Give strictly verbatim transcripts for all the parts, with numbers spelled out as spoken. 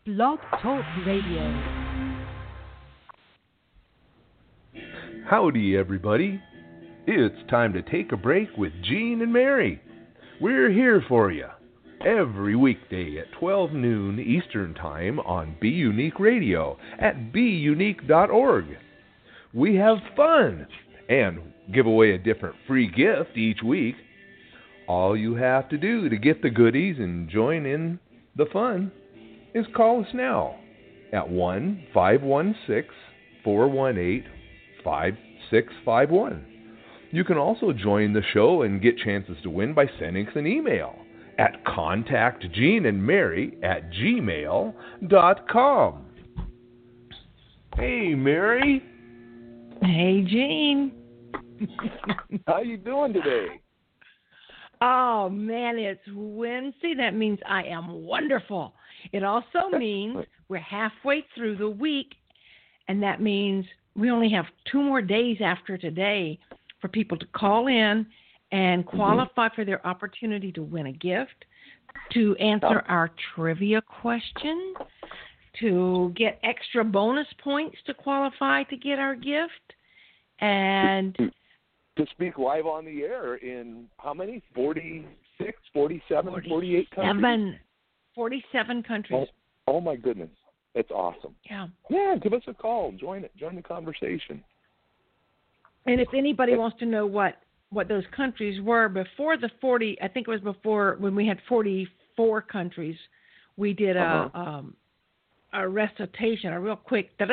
Blog Talk Radio. Howdy, everybody. It's time to take a break with Gene and Mary. We're here for you every weekday at twelve noon Eastern Time on Be Unique Radio at be unique dot org. We have fun and give away a different free gift each week. All you have to do to get the goodies and join in the fun is call us now at one five one six, four one eight, five six five one. You can also join the show and get chances to win by sending us an email at contact gene and mary at gmail dot com. Hey, Mary. Hey, Gene. How you doing today? Oh, man, it's Wednesday. That means I am wonderful. It also means we're halfway through the week, and that means we only have two more days after today for people to call in and qualify mm-hmm. for their opportunity to win a gift, to answer oh. our trivia question, to get extra bonus points to qualify to get our gift, and to speak live on the air in how many? forty-six, forty-seven, forty-eight countries? forty-seven countries. Oh, oh my goodness. It's awesome. Yeah. Yeah, give us a call. Join it. Join the conversation. And if anybody wants to know what, what those countries were before the forty, I think it was before when we had forty-four countries, we did a uh-huh. um, a recitation, a real quick uh,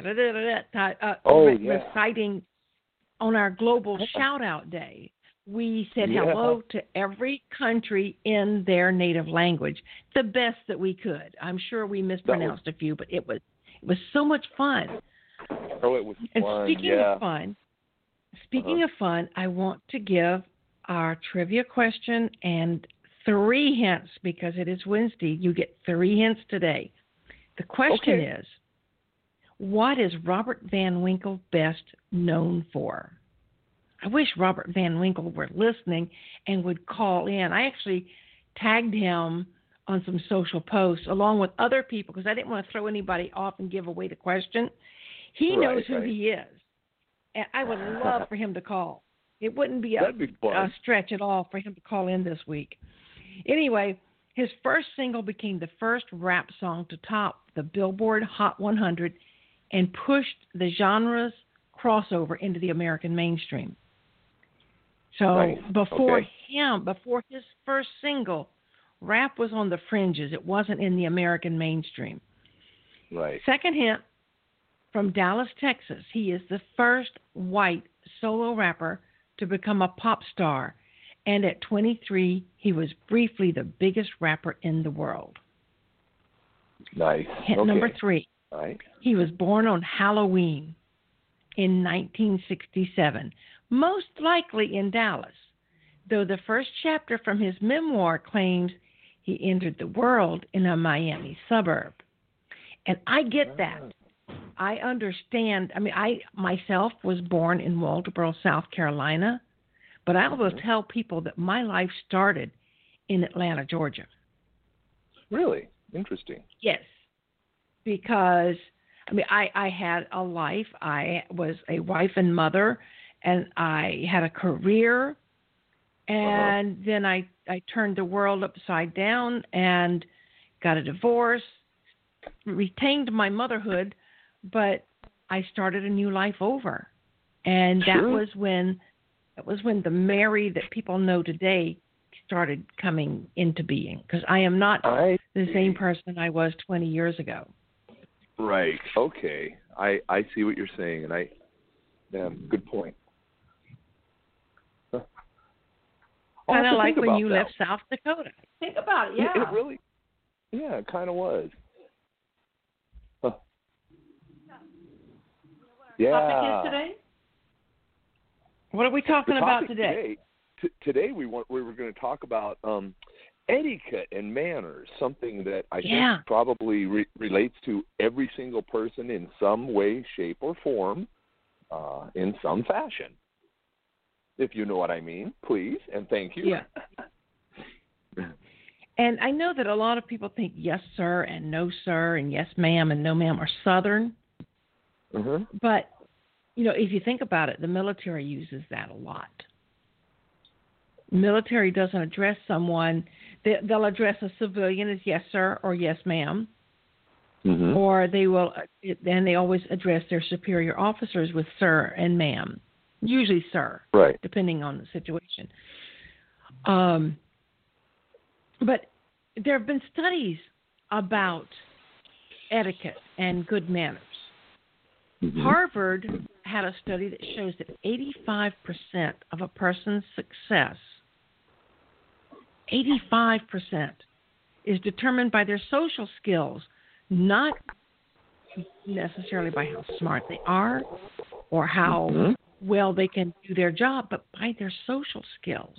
oh, re- yeah. reciting on our global shout-out day. We said yeah. hello to every country in their native language, the best that we could. I'm sure we mispronounced was, a few, but it was it was so much fun. Oh, it was and fun. speaking yeah. of fun, speaking uh-huh. of fun, I want to give our trivia question and three hints because it is Wednesday. You get three hints today. The question okay. is, what is Robert Van Winkle best known for? I wish Robert Van Winkle were listening and would call in. I actually tagged him on some social posts along with other people because I didn't want to throw anybody off and give away the question. He right, knows who right. he is, and I would love for him to call. It wouldn't be a, be a stretch at all for him to call in this week. Anyway, his first single became the first rap song to top the Billboard Hot one hundred and pushed the genre's crossover into the American mainstream. So right. before okay. him, before his first single, rap was on the fringes. It wasn't in the American mainstream. Right. Second hint, from Dallas, Texas, he is the first white solo rapper to become a pop star. And at twenty-three, he was briefly the biggest rapper in the world. Nice. Hint okay. number three. Right. He was born on Halloween in nineteen sixty-seven, most likely in Dallas, though the first chapter from his memoir claims he entered the world in a Miami suburb. And I get that. I understand. I mean, I myself was born in Walterboro, South Carolina, but I will tell people that my life started in Atlanta, Georgia. Really? Interesting. Yes. Because, I mean, I, I had a life. I was a wife and mother, and I had a career, and uh-huh. then I, I turned the world upside down and got a divorce, retained my motherhood, but I started a new life over. And that sure. was when that was when the Mary that people know today started coming into being, because I am not I the see. same person I was twenty years ago. Right. Okay. I, I see what you're saying, and I, yeah, good point. Huh. Kind of like when you that. left South Dakota. Think about it, yeah. It, it really, yeah, it kind of was. Huh. You know what our yeah. topic is today? What are we talking about today? Today, t- today we want we were going to talk about um, etiquette and manners, something that I yeah. think probably re- relates to every single person in some way, shape, or form, uh, in some fashion. If you know what I mean, please, and thank you. Yeah. And I know that a lot of people think yes, sir, and no, sir, and yes, ma'am, and no, ma'am are Southern. Mm-hmm. But, you know, if you think about it, the military uses that a lot. Military doesn't address someone. They, they'll address a civilian as yes, sir, or yes, ma'am. Mm-hmm. Or they will, and they always address their superior officers with sir and ma'am. Usually sir, Right. depending on the situation. Um, but there have been studies about etiquette and good manners. Mm-hmm. Harvard had a study that shows that eighty-five percent of a person's success, eighty-five percent, is determined by their social skills, not necessarily by how smart they are or how mm-hmm. well they can do their job, but by their social skills.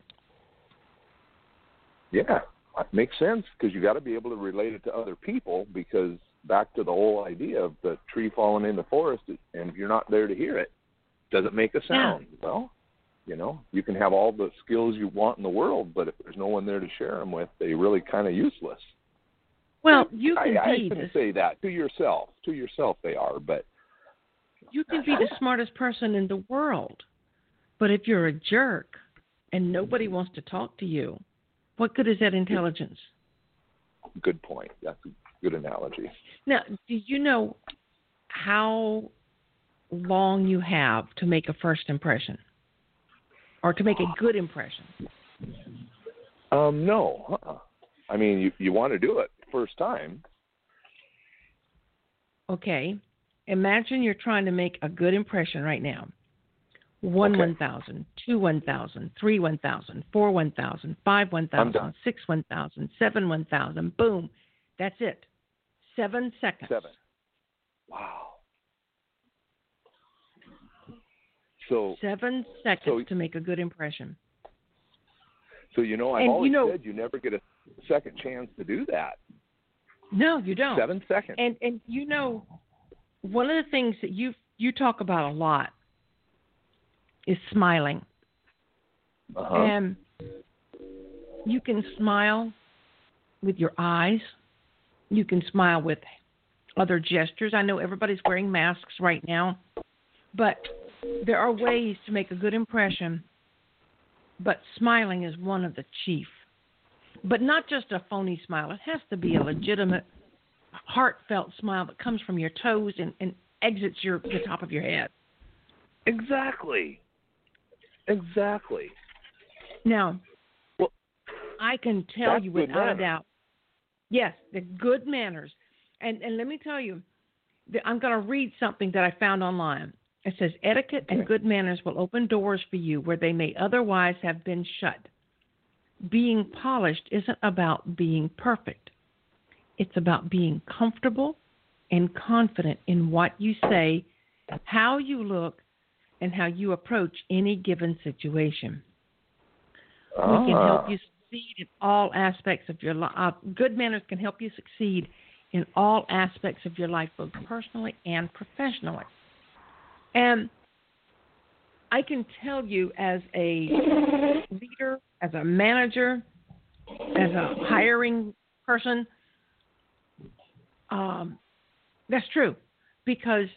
Yeah, that makes sense because you got to be able to relate it to other people because back to the whole idea of the tree falling in the forest, and if you're not there to hear it, does it make a sound? Yeah. Well, you know, you can have all the skills you want in the world, but if there's no one there to share them with, they're really kind of useless. Well, you can I, be I couldn't the, say that to yourself. To yourself, they are, but you can be the smartest person in the world, but if you're a jerk and nobody wants to talk to you, what good is that intelligence? Good point. That's a good analogy. Now, do you know how long you have to make a first impression or to make a good impression? Um, no. Uh-uh. I mean, you, you want to do it first time. Okay. Imagine you're trying to make a good impression right now. One okay. one thousand, two one thousand, three one thousand, four one thousand, five one thousand, six one thousand, seven one thousand. Boom. That's it. Seven seconds. Seven. Wow. So seven seconds so, to make a good impression. So you know, I've and, always you know, said you never get a second chance to do that. No, you don't. Seven seconds. And and you know, one of the things that you you talk about a lot is smiling. Uh-huh. And you can smile with your eyes. You can smile with other gestures. I know everybody's wearing masks right now, but there are ways to make a good impression, but smiling is one of the chief. But not just a phony smile. It has to be a legitimate, heartfelt smile that comes from your toes and, and exits your the top of your head. Exactly. Exactly. Now, well, I can tell you without manners. a doubt, yes, the good manners. And and let me tell you, I'm going to read something that I found online. It says, etiquette okay. and good manners will open doors for you where they may otherwise have been shut. Being polished isn't about being perfect. It's about being comfortable and confident in what you say, how you look, and how you approach any given situation. Ah. We can help you succeed in all aspects of your life. Uh, good manners can help you succeed in all aspects of your life, both personally and professionally. And I can tell you as a leader, as a manager, as a hiring person, um, that's true. Because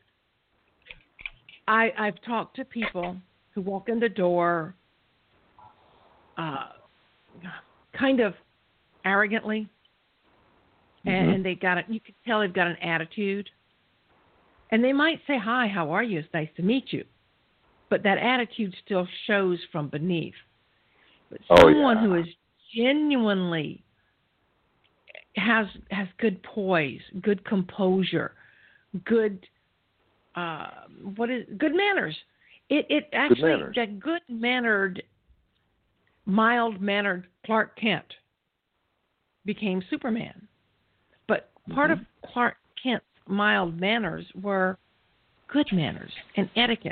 I, I've talked to people who walk in the door uh, kind of arrogantly, mm-hmm. and they got it. You can tell they've got an attitude. And they might say, hi, how are you? It's nice to meet you. But that attitude still shows from beneath. But someone oh, yeah. who is genuinely has has good poise, good composure, good uh, what is good manners. It it actually good that good mannered, mild mannered Clark Kent became Superman. But part mm-hmm. of Clark Kent's mild manners were good manners and etiquette.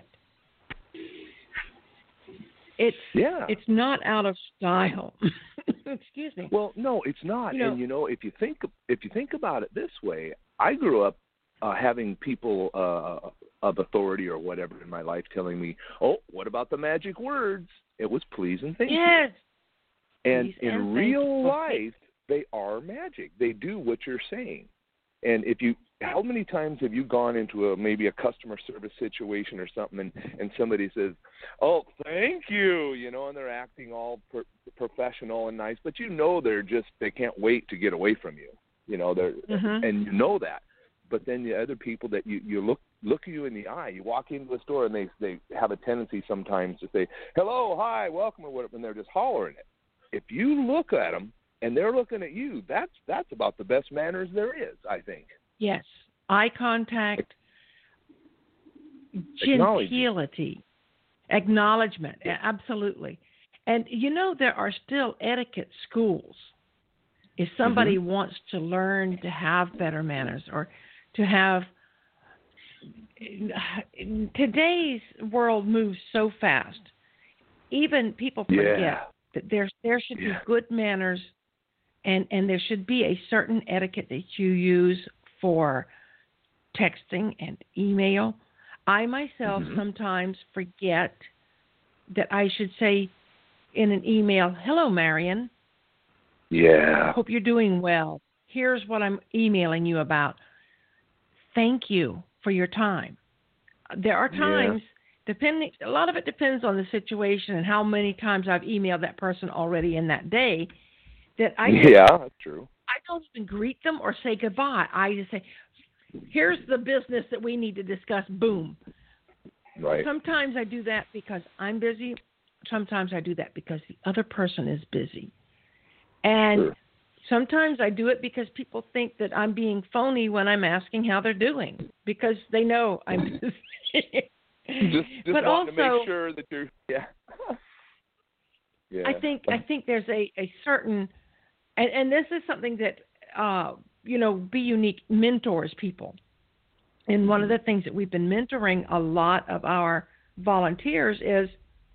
It's yeah. it's not out of style. Excuse me. Well, no, it's not. You know, and you know, if you think if you think about it this way, I grew up uh, having people uh, of authority or whatever in my life telling me, "Oh, what about the magic words?" It was please and thank yes. you. And Please in and real thank you. life, they are magic. They do what you're saying. And if you, how many times have you gone into a maybe a customer service situation or something, and, and somebody says, "Oh, thank you," you know, and they're acting all pro- professional and nice, but you know they're just they can't wait to get away from you, you know, they're mm-hmm. and you know that. But then the other people that you, you look look at you in the eye, you walk into the store and they they have a tendency sometimes to say, "Hello, hi, welcome," or whatever, and they're just hollering it. If you look at them and they're looking at you, that's that's about the best manners there is, I think. Yes. Eye contact, gentility, acknowledgement, absolutely. And, you know, there are still etiquette schools. If somebody mm-hmm. wants to learn to have better manners or to have – today's world moves so fast. Even people forget yeah. that there, there should yeah. be good manners and, and there should be a certain etiquette that you use for texting and email. I myself mm-hmm. sometimes forget that I should say in an email, "Hello, Marion. Yeah. Hope you're doing well. Here's what I'm emailing you about. Thank you for your time." There are times, yeah. depending, a lot of it depends on the situation and how many times I've emailed that person already in that day, that I yeah, that's true. I don't even greet them or say goodbye. I just say, "Here's the business that we need to discuss." Boom. Right. Sometimes I do that because I'm busy. Sometimes I do that because the other person is busy. And sure. sometimes I do it because people think that I'm being phony when I'm asking how they're doing, because they know I'm busy. just just but want also, to make sure that you're yeah. yeah. I think I think there's a, a certain and, and this is something that uh, you know, Be Unique mentors people. And one of the things that we've been mentoring a lot of our volunteers is,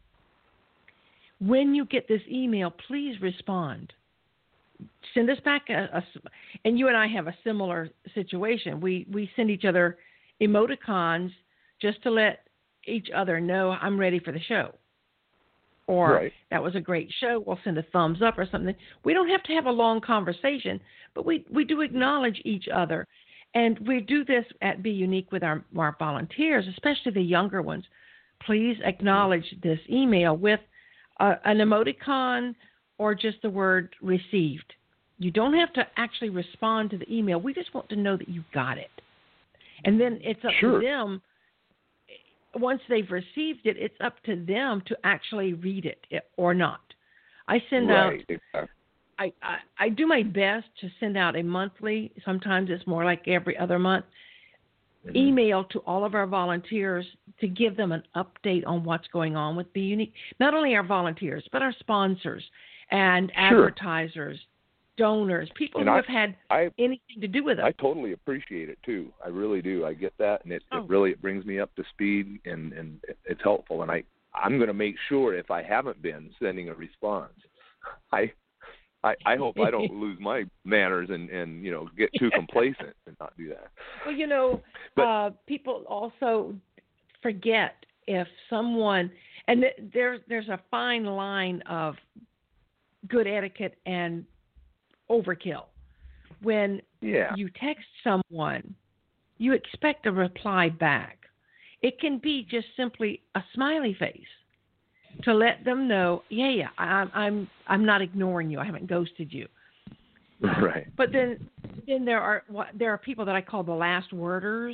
when you get this email, please respond. Send us back a, a and you and I have a similar situation. We we send each other emoticons just to let each other know I'm ready for the show. Or right. that was a great show. We'll send a thumbs up or something. We don't have to have a long conversation, but we, we do acknowledge each other. And we do this at Be Unique with our, our volunteers, especially the younger ones. Please acknowledge this email with uh, an emoticon or just the word received. You don't have to actually respond to the email. We just want to know that you got it. And then it's up sure. to them. Once they've received it, it's up to them to actually read it or not. I send right. out, exactly. I, I, I do my best to send out a monthly, sometimes it's more like every other month, mm-hmm. email to all of our volunteers to give them an update on what's going on with Be Unique. Not only our volunteers, but our sponsors and sure. advertisers, donors, people and who I, have had I, anything to do with it. I totally appreciate it too. I really do. I get that, and it, oh. it really it brings me up to speed, and, and it's helpful. And I I'm going to make sure, if I haven't been sending a response, I I, I hope I don't lose my manners and, and you know get too complacent and not do that. Well, you know, but, uh, people also forget if someone, and th- there's there's a fine line of good etiquette and overkill. When yeah. you text someone, you expect a reply back. It can be just simply a smiley face to let them know, yeah, yeah, I'm I'm I'm not ignoring you. I haven't ghosted you. Right. But then then there are there are people that I call the last worders.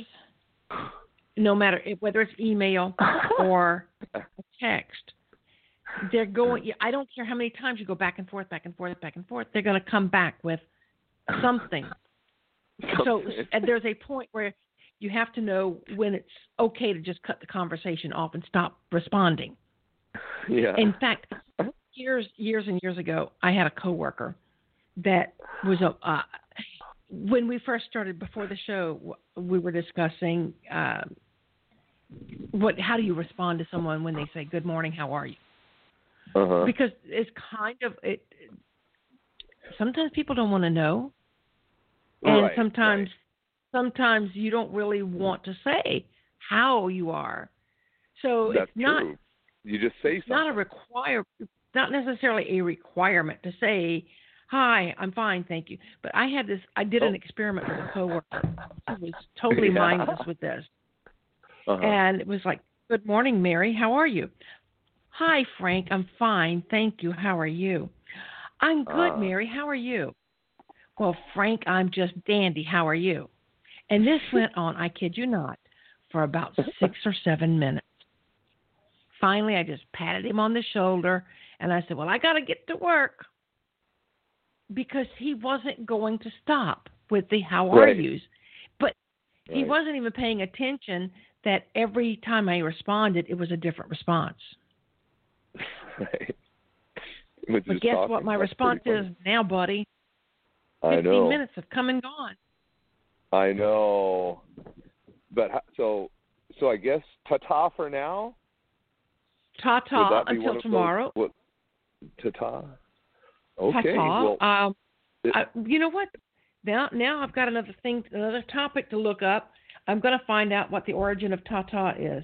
No matter whether it's email or a text, they're going. I don't care how many times you go back and forth, back and forth, back and forth. They're going to come back with something. So and there's a point where you have to know when it's okay to just cut the conversation off and stop responding. Yeah. In fact, years years and years ago, I had a coworker that was a. Uh, when we first started before the show, we were discussing uh, what. How do you respond to someone when they say "Good morning, how are you?" Uh-huh. Because it's kind of it. Sometimes people don't want to know, and right, sometimes right. sometimes you don't really want to say how you are. So That's it's not. True. You just say it's something. Not a require. Not necessarily a requirement to say Hi, I'm fine, thank you. But I had this, I did Oh. an experiment with a coworker who was totally Yeah. mindless with this. Uh-huh. And it was like, good morning, Mary. How are you? Hi, Frank. I'm fine. Thank you. How are you? I'm good, Uh. Mary. How are you? Well, Frank, I'm just dandy. How are you? And this went on, I kid you not, for about six or seven minutes. Finally, I just patted him on the shoulder and I said, well, I got to get to work, because he wasn't going to stop with the how are Right. yous. But he Right. wasn't even paying attention that every time I responded, it was a different response. Right. Which But is guess talking. what my That's response pretty is funny. now, buddy? I Fifteen know. minutes have come and gone. I know. But ho- so, so I guess ta-ta for now. Ta Would ta that be one until of tomorrow. Those, what, ta-ta. Okay. Ta-ta. Well, Um, it, I, you know what? Now, now I've got another thing, another topic to look up. I'm going to find out what the origin of ta-ta is.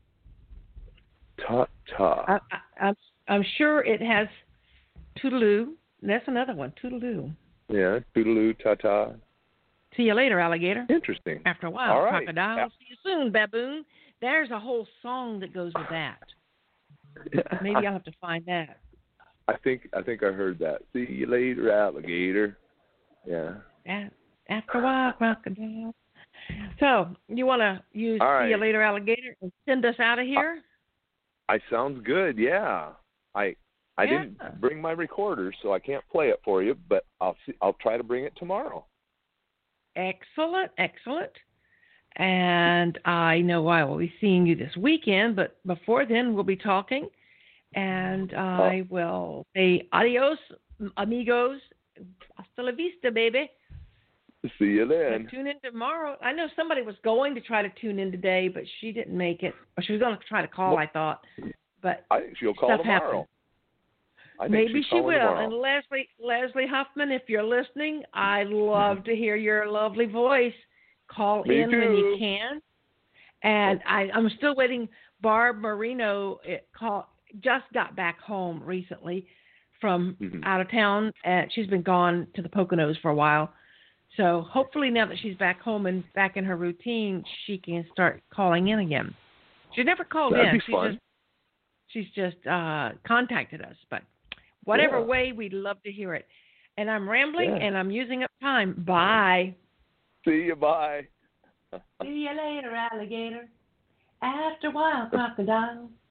ta-ta. I, I, I'm, I'm sure it has toodaloo. That's another one, toodaloo. Yeah. Toodaloo, ta-ta. See you later, alligator. Interesting. After a while, All right. crocodile. Yeah. See you soon, baboon. There's a whole song that goes with that. Maybe I'll have to find that. I think I think I heard that. See you later, alligator. Yeah. After a while, crocodile. So, you want to use All see you right. later, alligator, and send us out of here? I sounds good. Yeah. I I Yeah. didn't bring my recorder, so I can't play it for you, but I'll see, I'll try to bring it tomorrow. Excellent, excellent. And I know I will be seeing you this weekend, but before then, we'll be talking. And I will say adios, amigos. Hasta la vista, baby. See you So then. tune in tomorrow. I know somebody was going to try to tune in today, but she didn't make it. Or she was going to try to call, Well, I thought. But I think she'll call stuff tomorrow. happened. I think Maybe she's she calling will. tomorrow. And Leslie Leslie Huffman, if you're listening, I'd love to hear your lovely voice. Call Me in when you too. can. And I, I'm still waiting. Barb Marino it call, just got back home recently from Mhm. out of town. And she's been gone to the Poconos for a while. So hopefully now that she's back home and back in her routine, she can start calling in again. She never called That'd in. be She's fun. just she's just uh, contacted us. But whatever Yeah. way, we'd love to hear it. And I'm rambling Yeah. and I'm using up time. Bye. See you. Bye. See you later, alligator. After a while, crocodile.